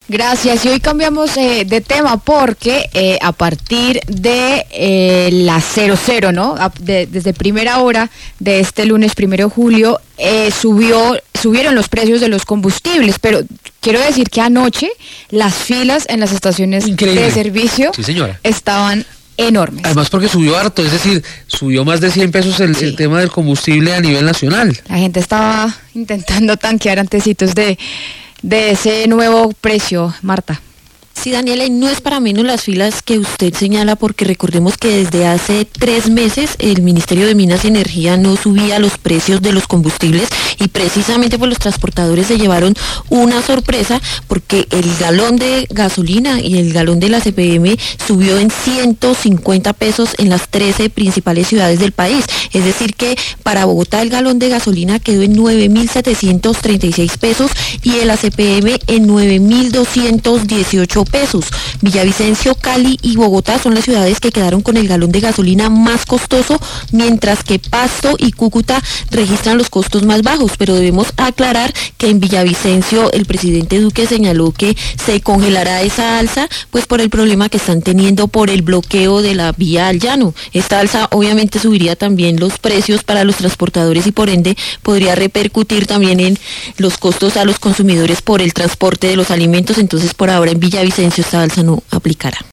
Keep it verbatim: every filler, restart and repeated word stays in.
Gracias, y hoy cambiamos eh, de tema porque eh, a partir de eh, las cero cero, ¿no? A, de, desde primera hora de este lunes primero de julio eh, subió, subieron los precios de los combustibles, pero quiero decir que anoche las filas en las estaciones Increíble. de servicio sí, señora. estaban enormes. Además porque subió harto, es decir, subió más de cien pesos el, sí. el tema del combustible a nivel nacional. La gente estaba intentando tanquear antecitos de... de ese nuevo precio, Marta. Sí, Daniela, y no es para menos las filas que usted señala, porque recordemos que desde hace tres meses el Ministerio de Minas y Energía no subía los precios de los combustibles y precisamente pues los transportadores se llevaron una sorpresa porque el galón de gasolina y el galón de la C P M subió en ciento cincuenta pesos en las trece principales ciudades del país. Es decir que para Bogotá el galón de gasolina quedó en nueve mil setecientos treinta y seis pesos y el A C P M en nueve mil doscientos dieciocho pesos. Villavicencio, Cali y Bogotá son las ciudades que quedaron con el galón de gasolina más costoso, mientras que Pasto y Cúcuta registran los costos más bajos, pero debemos aclarar que en Villavicencio el presidente Duque señaló que se congelará esa alza pues por el problema que están teniendo por el bloqueo de la vía al llano. Esta alza obviamente subiría también los precios para los transportadores y por ende podría repercutir también en los costos a los consumidores por el transporte de los alimentos. Entonces por ahora en Villavicencio esta alza no aplicará.